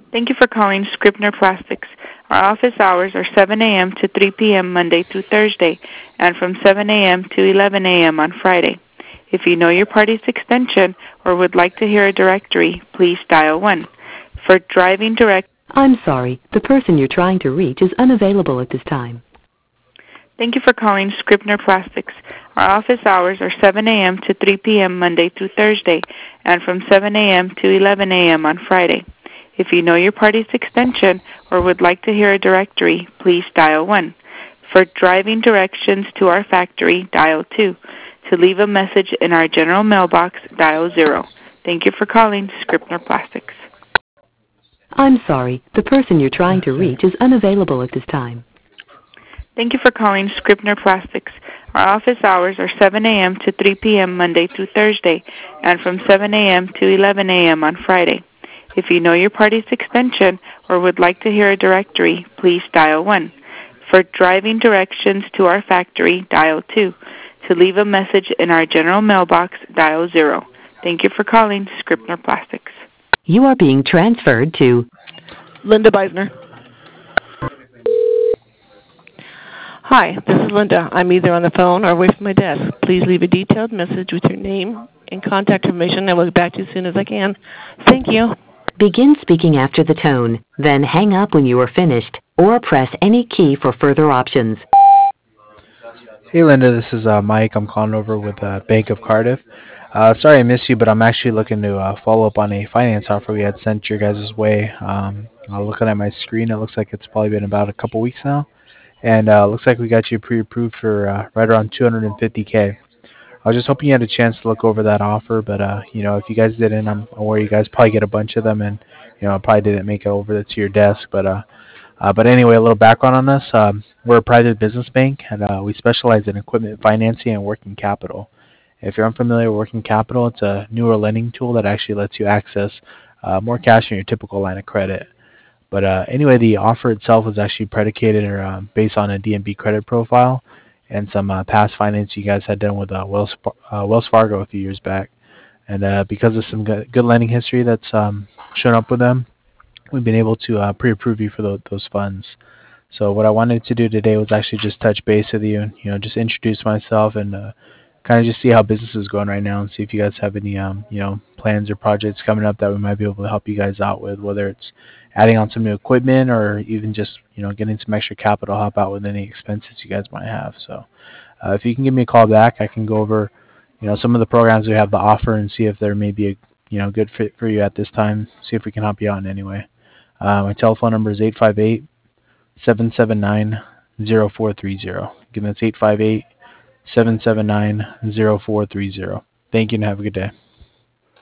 Thank you for calling Scribner Plastics. Our office hours are 7 a.m. to 3 p.m. Monday through Thursday, and from 7 a.m. to 11 a.m. on Friday. If you know your party's extension or would like to hear a directory, please dial 1. For driving direct... I'm sorry, the person you're trying to reach is unavailable at this time. Thank you for calling Scribner Plastics. Our office hours are 7 a.m. to 3 p.m. Monday through Thursday, and from 7 a.m. to 11 a.m. on Friday. If you know your party's extension or would like to hear a directory, please dial 1. For driving directions to our factory, dial 2. To leave a message in our general mailbox, dial 0. Thank you for calling Scribner Plastics. I'm sorry, the person you're trying to reach is unavailable at this time. Thank you for calling Scribner Plastics. Our office hours are 7 a.m. to 3 p.m. Monday through Thursday, and from 7 a.m. to 11 a.m. on Friday. If you know your party's extension or would like to hear a directory, please dial 1. For driving directions to our factory, dial 2. To leave a message in our general mailbox, dial 0. Thank you for calling Scribner Plastics. You are being transferred to Linda Beisner. Hi, this is Linda. I'm either on the phone or away from my desk. Please leave a detailed message with your name and contact information. I will get back to you as soon as I can. Thank you. Begin speaking after the tone, then hang up when you are finished, or press any key for further options. Hey Linda, this is Mike. I'm calling over with Bank of Cardiff. Sorry I missed you, but I'm actually looking to follow up on a finance offer we had sent your guys' way. Looking at my screen, it looks like it's probably been about a couple weeks now, and looks like we got you pre-approved for right around 250K. I was just hoping you had a chance to look over that offer, but if you guys didn't, I'm aware you guys probably get a bunch of them, and it probably didn't make it over to your desk, but anyway, a little background on this. We're a private business bank, and we specialize in equipment financing and working capital. If you're unfamiliar with working capital, it's a newer lending tool that actually lets you access more cash than your typical line of credit. But anyway, the offer itself is actually predicated or based on a DNB credit profile and some past finance you guys had done with Wells Fargo a few years back. And because of some good lending history that's shown up with them, we've been able to pre-approve you for those funds. So what I wanted to do today was actually just touch base with you and just introduce myself and kind of just see how business is going right now and see if you guys have any plans or projects coming up that we might be able to help you guys out with, whether it's adding on some new equipment or even just getting some extra capital to help out with any expenses you guys might have. So if you can give me a call back, I can go over some of the programs we have to offer and see if there may be a good fit for you at this time. See if we can help you out in any way. My telephone number is 858-779-0430. Again, that's 858-779-0430. Thank you and have a good day.